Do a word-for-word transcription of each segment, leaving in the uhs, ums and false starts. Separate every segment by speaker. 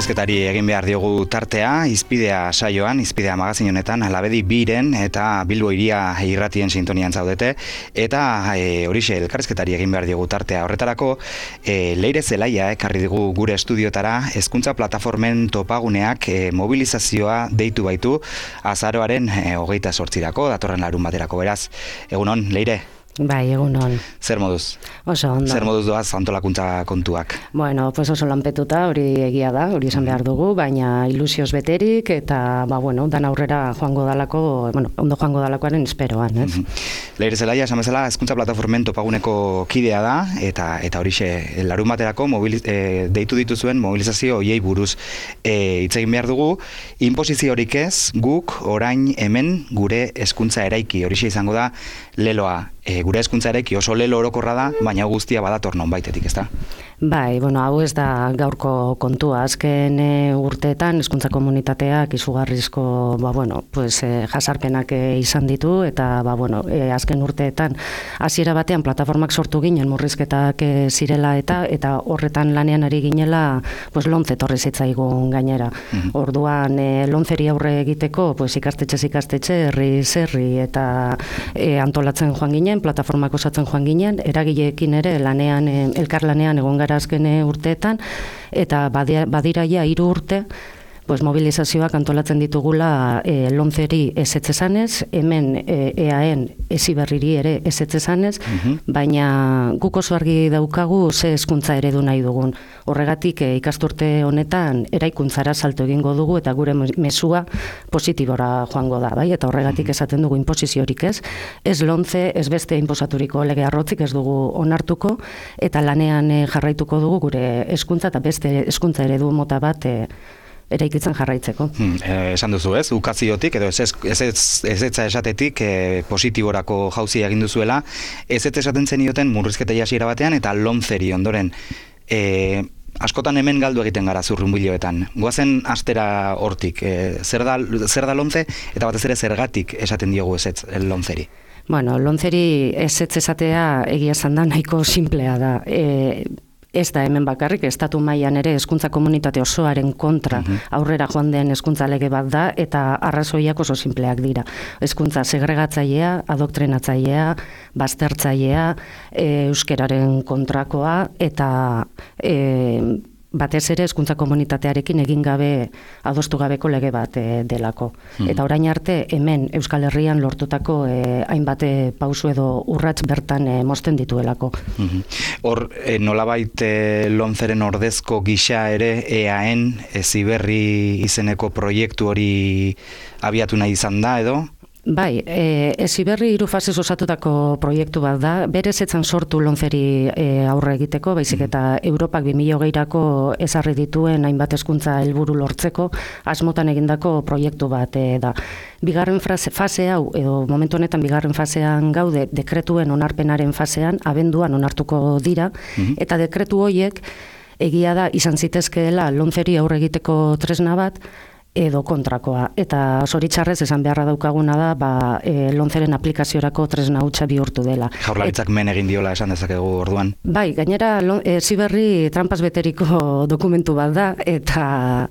Speaker 1: elkarrizketari egin behar diogu tartea, Izpidea saioan, Izpidea magazin honetan, Labedi biren eta Bilbo Hiria irratien sintonian zaudete, eta e, horixe elkarrizketari egin behar diogu tartea. Horretarako, e, Leire Zelaia ekarri dugu gure estudiotara, hezkuntza plataformen topaguneak e, mobilizazioa deitu baitu, azaroaren e, hogeita sortzirako, datorren larun baterako, beraz. Egunon, Leire?
Speaker 2: Bai, egunon.
Speaker 1: Zer moduz?
Speaker 2: Oso ondo.
Speaker 1: Zer moduz doaz antolakuntza kontuak?
Speaker 2: Bueno, pues oso lanpetuta, hori egia da, hori esan behar dugu, baina ilusioz beterik, eta, ba, bueno, dan aurrera joango dalako, bueno, ondo joango dalakoaren esperoan, ez?
Speaker 1: Leire Zelaia, esan bezala, hezkuntza plataformen topaguneko kidea da, eta eta horixe, larun baterako mobiliz, e, deitu dituzuen mobilizazio hoiei buruz e, hitz egin behar dugu, inposiziorik ez, guk orain hemen gure hezkuntza eraiki, horixe izango da, leloa. E, gure hezkuntza eraiki oso lelo orokorra da, baina guztia badator nonbaitetik, ezta?
Speaker 2: Bai, bueno, hau ez da gaurko kontua. Azken e, urteetan hezkuntza komunitateak izugarrizko, ba bueno, pues e, jasarpenak e, izan ditu eta ba bueno, e, azken urteetan hasiera batean plataformak sortu ginen murrizketak e, zirela eta eta horretan lanean ari ginela, pues lontze etorri zitzaigun gainera. Mm-hmm. Orduan e, lontzeri aurre egiteko, pues ikastetxe ikastetxe, herri herri eta e, antolatzen joan ginen, plataformak osatzen joan ginen, eragileekin ere lanean e, elkarlanean egon gara azken urteetan, eta badira ja hiru urte, pues mobilizazioak antolatzen ditugula e, lontzeri ezetz esanez, hemen e, eaen Heziberriri ere ezetz esanez, mm-hmm. baina guk oso argi daukagu ze hezkuntza eredu nahi dugun. Horregatik e, ikasturte honetan eraikuntzara salto egingo dugu eta gure mezua positibora joango da, bai? Eta horregatik esaten dugu inposiziorik ez, ez lontze, ez beste inposaturiko lege arrotzik ez dugu onartuko, eta lanean e, jarraituko dugu gure hezkuntza eta beste hezkuntza eredu mota bat e, eraikitzen jarraitzeko. Hmm,
Speaker 1: eh, esan duzu ez, ukaziotik edo ez ez ezetza esatetik eh, positiborako jauzi egin duzuela, ez ez esaten zenioten murrizketa hasiera batean eta lontzeri ondoren. Eh, askotan hemen galdu egiten gara zurrunbiloetan. Goazen astera hortik, eh, zer da zer da lontze eta batez ere zergatik esaten diogu ezetz lontzeri.
Speaker 2: Bueno, lontzeri ezetz esatea egia esan da nahiko simplea da. Eh, Ez da hemen bakarrik, estatu mailan ere hezkuntza komunitate osoaren kontra aurrera joan den hezkuntza lege bat da, eta arrazoiak oso sinpleak dira. Hezkuntza segregatzailea, adoktrinatzailea, baztertzailea, e, euskeraren kontrakoa, eta e, batez ere hezkuntza komunitatearekin egin gabe, adostu gabeko lege bat e, delako. Mm. Eta orain arte hemen Euskal Herrian lortutako e, hainbat pausu edo urrats bertan e, mozten dituelako.
Speaker 1: Hor, e, nolabait e, lontzeren ordezko gisa ere eaen Heziberri izeneko proiektu hori abiatu nahi izan da edo?
Speaker 2: Bai, e, Heziberri hiru fasez osatutako proiektu bat da, berez etzan sortu lontzeri e, aurre egiteko, baizik eta Europak bi mila hogeirako ezarri dituen hainbat hezkuntza helburu lortzeko asmotan egindako proiektu bat e, da. Bigarren fase, fase hau, edo momentu honetan bigarren fasean gaude, dekretuen onarpenaren fasean, abenduan onartuko dira, mm-hmm. eta dekretu horiek egia da izan zitezkeela lontzeri aurre egiteko tresna bat, edo kontrakoa. Eta zoritxarrez esan beharra daukaguna da, ba, e, lontzeren aplikaziorako tresna hutsa bihurtu dela.
Speaker 1: Jaurlaritzak men egin diola esan dezakegu orduan.
Speaker 2: Bai, gainera Heziberri trampas beteriko dokumentu bat da, eta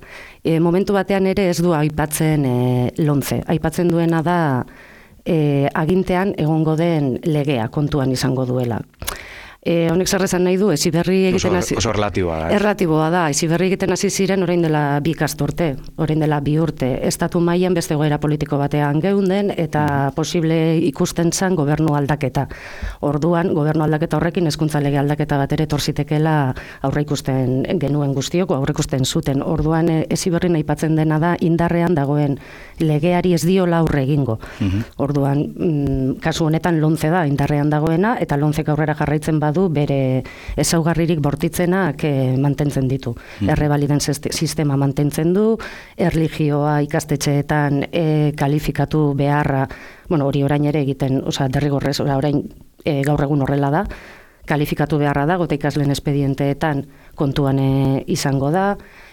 Speaker 2: e, momentu batean ere ez du aipatzen e, lontze. Aipatzen duena da e, agintean egongo den legea kontuan izango duela. E, honek zerrezan nahi du, Heziberri egiten hasi...
Speaker 1: Oso relatiboa da.
Speaker 2: Erlatiboa da, Heziberri egiten hasi ziren orain dela bi ikasturte, orain dela bi urte. Estatu mailan beste egoera politiko batean geunden, eta posible ikusten zen gobernu aldaketa. Orduan, gobernu aldaketa horrekin hezkuntza lege aldaketa bat ere torzitekela aurre ikusten genuen guztiok, aurre ikusten zuten. Orduan, Heziberri aipatzen dena da, indarrean dagoen legeari ez diola aurre egingo. Mm-hmm. Orduan, mm, kasu honetan lontze da, indarrean dagoena, eta lontzek aurrera jarraitzen badu bere ezaugarririk bortitzenak e, mantentzen ditu. Mm. Errebaliden sistema mantentzen du, erlijioa ikastetxeetan e, kalifikatu beharra, bueno, hori orain ere egiten, osea, derrigorrez, orain e, gaur egun horrela da, kalifikatu beharra da, gota ikasleen espedienteetan kontuan e, izango da,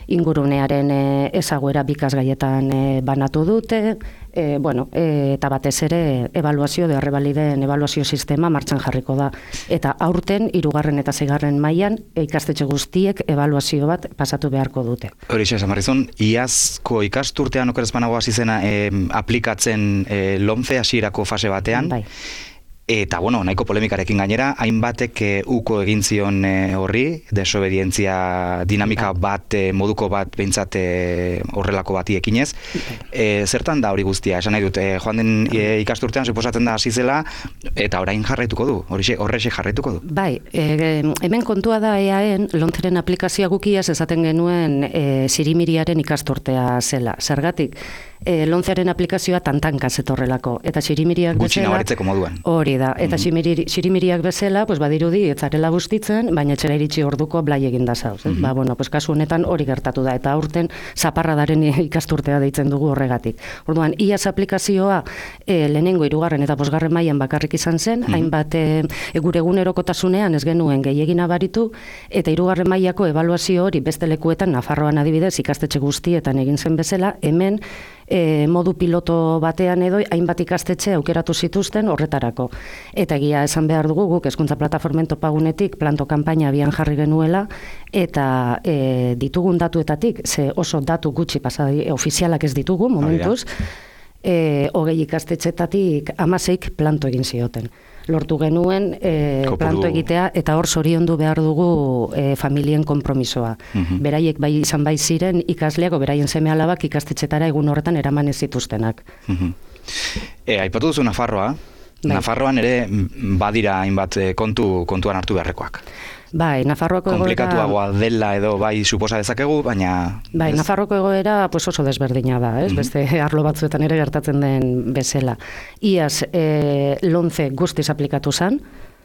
Speaker 2: ingurunearen e, ezaguera bikasgaietan e, banatu dute, e, bueno, e, eta batez ere ebaluazio de errebalideen ebaluazio sistema martxan jarriko da. Eta aurten, hirugarren eta seigarren mailan e, ikastetxe guztiek ebaluazio bat pasatu beharko dute.
Speaker 1: Horixe, Samarrizun, iazko ikasturtean okerezpanago hasi zena e, aplikatzen e, lomce hasierako fase batean.
Speaker 2: Bai.
Speaker 1: Eta, bueno, nahiko polemikarekin gainera, hainbatek e, uko egin zion e, horri, desobedientzia dinamika bat, e, moduko bat, behintzat e, horrelako bati ekinez. E, zertan da hori guztia? Esan nahi dut, e, joan den e, ikasturtean, suposatzen da hasi zela, eta orain jarraituko du, horixe, horrexe jarraituko du.
Speaker 2: Bai, e, hemen kontua da eaen, lomceren aplikazioa gukiaz esaten genuen e, sirimiriaren ikasturtea zela. Zergatik, e, lomceren aplikazioa tantanka zetorrelako, eta sirimiriak bezala...
Speaker 1: Gutxi nabaritzeko moduan.
Speaker 2: Hori da, eta mm-hmm. sirimiriak bezala, pues badirudi etzarela bustitzen, baina etxera iritsi orduko blai egin da zauz. Mm-hmm. Ba, bueno, pues kasu honetan hori gertatu da, eta aurten zaparradaren ikasturtea deitzen dugu horregatik. Orduan, iaz aplikazioa e, lehenengo, hirugarren eta bosgarren mailan bakarrik izan zen, mm-hmm. hainbat e, gure egunerokotasunean ez genuen gehiegin abaritu, eta hirugarren mailako ebaluazio hori beste lekuetan, Nafarroan adibidez, ikastetxe guztietan egin zen bezala, hemen E, modu piloto batean edo hainbat ikastetxe aukeratu zituzten horretarako. Eta egia esan behar dugu guk Hezkuntza Plataformen topagunetik planto kanpaina abian jarri genuela eta e, ditugun datuetatik, ze oso datu gutxi pasadi, e, ofizialak ez ditugu momentuz, e, hogei ikastetxetatik hamaseik planto egin zioten. Lortu genuen e, planto egitea eta hor zoriondu behar dugu e, familien konpromisoa. Uh-huh. Beraiek bai izan bai ziren ikasleak, beraien seme alabak ikastetxetara egun horretan eraman ez zituztenak.
Speaker 1: Uh-huh. E, aipatu duzu Nafarroa, bai. Nafarroan ere badira hainbat kontu kontuan hartu beharrekoak.
Speaker 2: Bai, Nafarroako egoera...
Speaker 1: Komplikatuagoa dela edo bai suposa dezakegu, baina...
Speaker 2: Bai, ez? Nafarroako egoera pues oso desberdina da, ez? Mm-hmm. Beste arlo batzuetan ere gertatzen den bezala. Iaz, e, lomce guztiz aplikatu zen,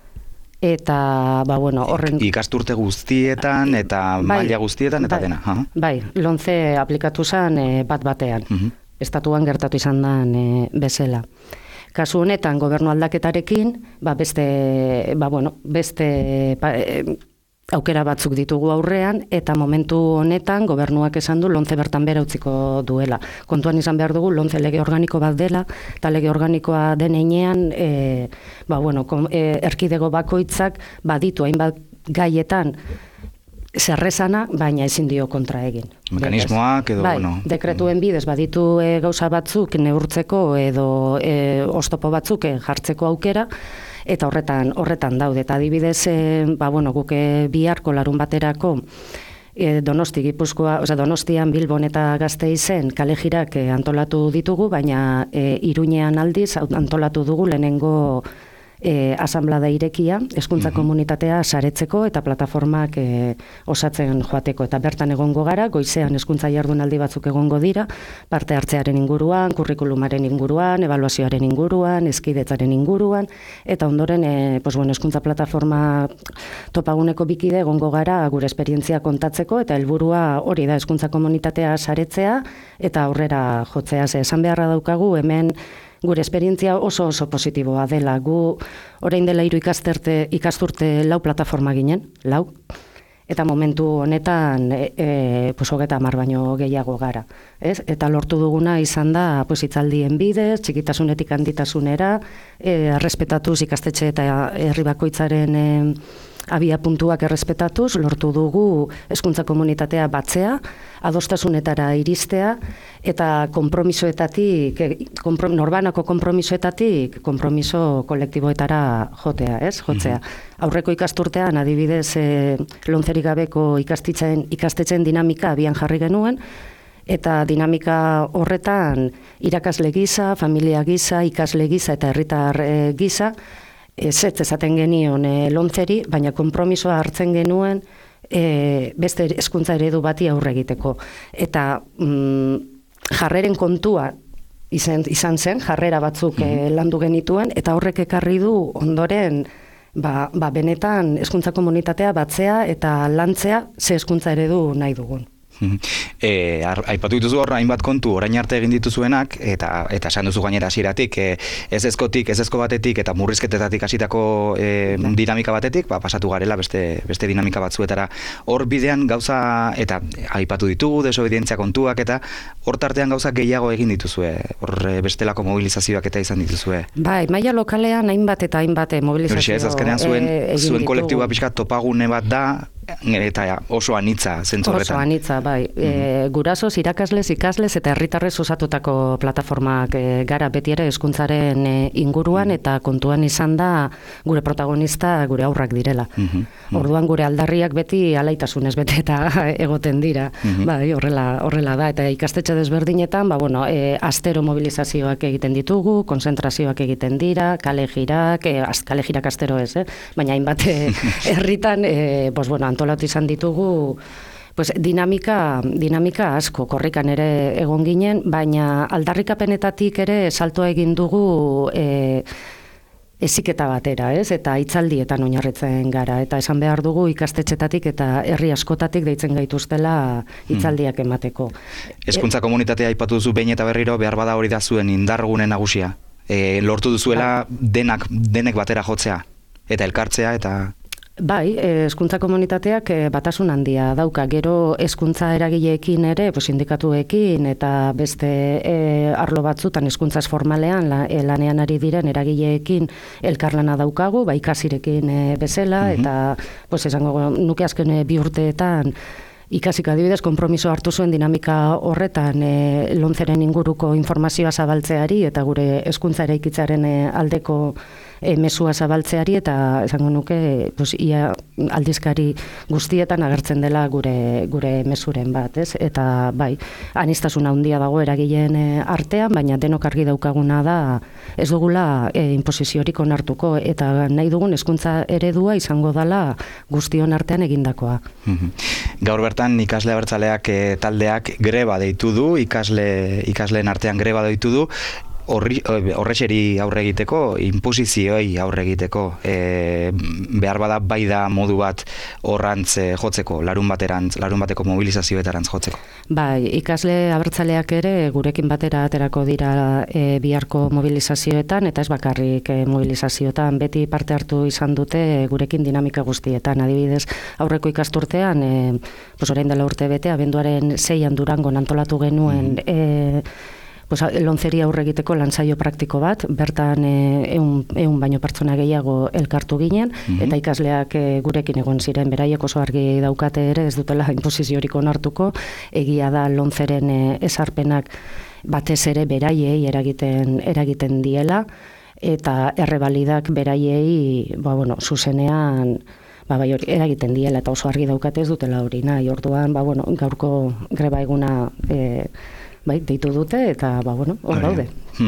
Speaker 2: eta, ba, bueno, horren...
Speaker 1: Ikasturte guztietan eta bai, maila guztietan eta
Speaker 2: bai,
Speaker 1: dena. Uh-huh.
Speaker 2: Bai, lomce aplikatu zen e, bat batean. Mm-hmm. Estatuan gertatu izan den e, bezala. Kasu honetan, gobernu aldaketarekin, ba beste, ba bueno, beste pa, e, aukera batzuk ditugu aurrean, eta momentu honetan gobernuak esan du lomce bertan bera utziko duela. Kontuan izan behar dugu, lomce lege organiko bat dela, eta lege organikoa den heinean, e, ba bueno, kom, e, erkidego bakoitzak baditu hainbat gaietan, zerrezana, baina ezin dio kontra egin.
Speaker 1: Mekanismoak edo,
Speaker 2: bai,
Speaker 1: bueno...
Speaker 2: dekretuen bidez, baditu e, gauza batzuk neurtzeko edo e, oztopo batzuk e, jartzeko aukera, eta horretan horretan daude. Eta adibidez, e, ba, bueno, guke biharko larun baterako e, Donosti, Gipuzkoa, oza, Donostian, Bilbon eta Gasteizen kalejirak e, antolatu ditugu, baina e, Iruñean aldiz antolatu dugu lehenengo E, asamblada irekia, hezkuntza uh-huh. komunitatea saretzeko eta plataformak e, osatzen joateko. Eta bertan egongo gara, goizean hezkuntza jardunaldi batzuk egongo dira, parte hartzearen inguruan, kurrikulumaren inguruan, ebaluazioaren inguruan, eskidetzaren inguruan, eta ondoren e, pues, bueno, hezkuntza plataforma topaguneko bikide egongo gara gure esperientzia kontatzeko, eta helburua hori da hezkuntza komunitatea saretzea, eta aurrera jotzea. Ze esan beharra daukagu, hemen gure esperientzia oso oso positiboa dela. Gu orain dela hiru ikasterte ikasturte lau plataforma ginen, lau. Eta momentu honetan e, e, pues hogeita hamar baino gehiago gara, ez? Eta lortu duguna izan da pues hitzaldien bidez, txikitasunetik handitasunera, eh errespetatuz ikastetxe eta herri bakoitzaren e, abia puntuak errespetatuz, lortu dugu hezkuntza komunitatea batzea, adostasunetara iristea, eta konpromisoetatik, komprom, norbanako konpromisoetatik, konpromiso kolektiboetara jotea, ez? Jotzea. Mm-hmm. Aurreko ikasturtean, adibidez, e, lomcerik gabeko ikastitzen, ikastetxen dinamika abian jarri genuen, eta dinamika horretan irakasle gisa, familia gisa, ikasle gisa eta herritar e, gisa, ez esaten genion e, lomceri, baina konpromisoa hartzen genuen e, beste hezkuntza eredu bati aurre egiteko. Eta mm, jarreren kontua izan, izan zen, jarrera batzuk e, landu genituen, eta horrek ekarri du ondoren ba, ba benetan hezkuntza komunitatea batzea eta lantzea ze hezkuntza eredu nahi dugun.
Speaker 1: E, aipatu dituzu hor hainbat kontu orain arte egin dituzuenak eta eta esan duzu gainera hasieratik e, ez ezkotik, ez ezko batetik eta murrizketetatik hasitako e, dinamika batetik, ba, pasatu garela beste, beste dinamika batzuetara. Hor bidean gauza eta aipatu ditugu desobedientzia kontuak eta hor tartean gauza gehiago egin dituzue. Hor e, bestelako mobilizazioak eta izan dituzue.
Speaker 2: Bai, maila lokalean hainbat eta hainbat mobilizazio.
Speaker 1: Ez azkenean zuen, e, zuen kolektiboa pixka topagune bat da eta oso anitza zentzu horretan.
Speaker 2: Oso anitza, bai. Mm-hmm. E, gurasoz, irakasles, ikasles eta herritarrez osatutako plataformak e, gara beti ere hezkuntzaren e, inguruan mm-hmm. eta kontuan izan da gure protagonista gure aurrak direla. Mm-hmm. Orduan gure aldarriak beti alaitasunez bete eta egoten dira. Mm-hmm. Bai, horrela, horrela da. Eta ikastetxe desberdinetan, ba, bueno, e, astero mobilizazioak egiten ditugu, konzentrazioak egiten dira, kale jirak, e, az, kale jirak astero ez, eh? Baina hainbat e, herritan, e, pues, bueno, antolatu izan ditugu pues, dinamika, dinamika asko, korrikan ere egon ginen, baina aldarrikapenetatik ere saltoa egin dugu e, heziketa batera, ez? Eta hitzaldietan oinarritzen gara, eta esan behar dugu ikastetxetatik eta herri askotatik deitzen gaituztela hitzaldiak emateko.
Speaker 1: Hezkuntza komunitatea aipatu duzu behin eta berriro, behar bada hori da zuen indargune nagusia. E, lortu duzuela denak, denek batera jotzea, eta elkartzea, eta...
Speaker 2: Bai, hezkuntza komunitateak batasun handia dauka, gero hezkuntza eragileekin ere, pues, sindikatuekin eta beste e, arlo batzutan hezkuntzaz formalean la, e, lanean ari diren eragileekin elkarlana daukagu, bai ikasirekin e, bezala, mm-hmm. eta pues, esango nuke azken bi urteetan ikasik adibidez, konpromiso hartu zuen dinamika horretan e, lontzeren inguruko informazioa zabaltzeari eta gure hezkuntza eraikitzaren e, aldeko e, mesua zabaltzeari eta esango nuke pues, ia aldizkari guztietan agertzen dela gure gure mesuren bat, ez? Eta bai, aniztasuna handia dago eragileen e, artean, baina denok argi daukaguna da ez dugula e, inposiziorik onartuko eta nahi dugun hezkuntza eredua izango dela guztion artean egindakoa.
Speaker 1: Gaur bertan ikasle abertzaleak e, taldeak greba deitu du, ikasle ikasleen artean greba deitu du. Horrexeri aurre egiteko, inposizioei aurre egiteko, e, behar bada bai da modu bat horrantz jotzeko, larun baterantz, larun bateko mobilizazioetarantz jotzeko.
Speaker 2: Bai, ikasle abertzaleak ere gurekin batera aterako dira e, biharko mobilizazioetan, eta ez bakarrik e, mobilizazioetan, beti parte hartu izan dute gurekin dinamika guztietan. Adibidez, aurreko ikasturtean, e, pues orain dela urte bete, abenduaren seian Durangon antolatu genuen mm. e, pues, lontzeri aurre egiteko lansaio praktiko bat, bertan ehun e, baino pertsona gehiago elkartu ginen, mm-hmm. eta ikasleak e, gurekin egon ziren, beraiek oso argi daukate ere, ez dutela inposiziorik onartuko, egia da lontzeren e, ezarpenak batez ere beraiei eragiten, eragiten diela, eta errebalidak beraiei, ba, bueno, zuzenean, ba, bai, hori eragiten diela, eta oso argi daukate ez dutela hori, nahi, orduan, ba, bueno, gaurko greba eguna e, bai, deitu dute, eta, ba, bueno, hor daude.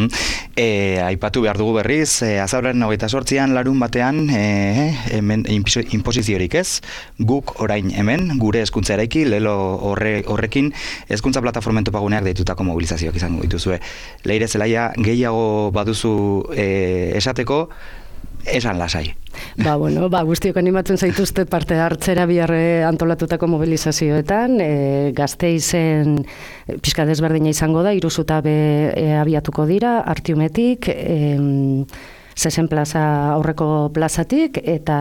Speaker 1: E, aipatu behar dugu berriz, e, azabraren hogeita sortzian larun batean e, hemen inposiziorik ez, guk orain hemen, gure hezkuntza eraiki, lelo horre, horrekin hezkuntza plataformen topaguneak deitutako mobilizazioak izango dituzue. Leire Zelaia, gehiago baduzu e, esateko, esan lasai.
Speaker 2: Ba, bueno, ba, guztiok animatzen zaituzte parte hartzera bihar antolatutako mobilizazioetan, e, Gasteizen pixka desberdina izango da, hiru zutabe e, abiatuko dira, Artiumetik, e, Zezen plaza aurreko plazatik, eta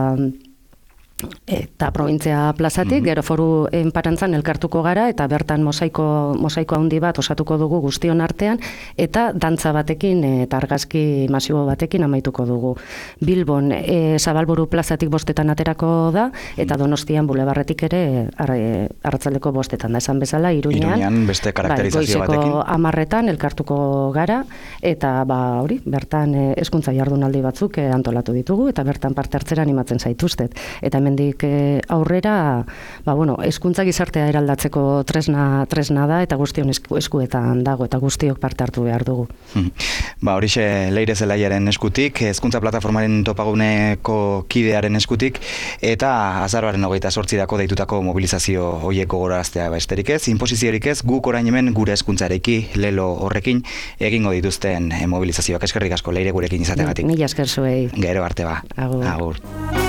Speaker 2: eta provintzia plazatik, mm-hmm. gero foru enparantzan elkartuko gara, eta bertan mosaiko, mosaiko handi bat osatuko dugu guztion artean, eta dantza batekin eta argazki masibo batekin amaituko dugu. Bilbon e, Zabalburu plazatik bostetan aterako da, eta Donostian bulebarretik ere arratzaldeko bostetan da, esan bezala, Iruñan,
Speaker 1: Iruñan beste karakterizazio
Speaker 2: bai,
Speaker 1: batekin.
Speaker 2: Goizeko amarretan elkartuko gara, eta ba, hori, bertan hezkuntza jardunaldi batzuk e, antolatu ditugu, eta bertan parte hartzera animatzen zaituztet. Eta hemendik aurrera, ba, bueno, hezkuntza gizartea eraldatzeko tresna, tresna da, eta guztion esku, eskuetan dago, eta guztiok parte hartu behar dugu.
Speaker 1: Hmm. Ba, horixe Leire Zelaiaren eskutik, hezkuntza plataformaren topaguneko kidearen eskutik, eta azaroaren hogeita sortzirako deitutako mobilizazio hoieko goraztea besterik ez, inposiziorik ez, guk orain hemen gure hezkuntzarekin, lelo horrekin, egingo dituzten mobilizazioak. Eskerrik asko Leire gurekin izateagatik.
Speaker 2: Mila esker zuei.
Speaker 1: Gero arte ba.
Speaker 2: Agur.
Speaker 1: Agur.